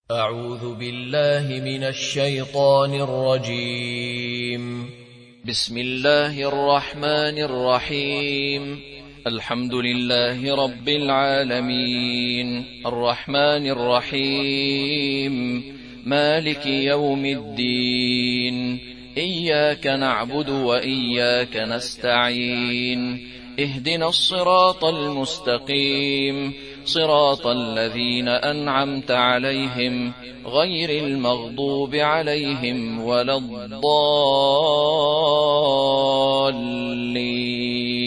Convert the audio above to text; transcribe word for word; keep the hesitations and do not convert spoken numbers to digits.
أعوذ بالله من الشيطان الرجيم. بسم الله الرحمن الرحيم. الحمد لله رب العالمين الرحمن الرحيم مالك يوم الدين. إياك نعبد وإياك نستعين. اهدنا الصراط المستقيم صراط الذين أنعمت عليهم غير المغضوب عليهم ولا الضالين.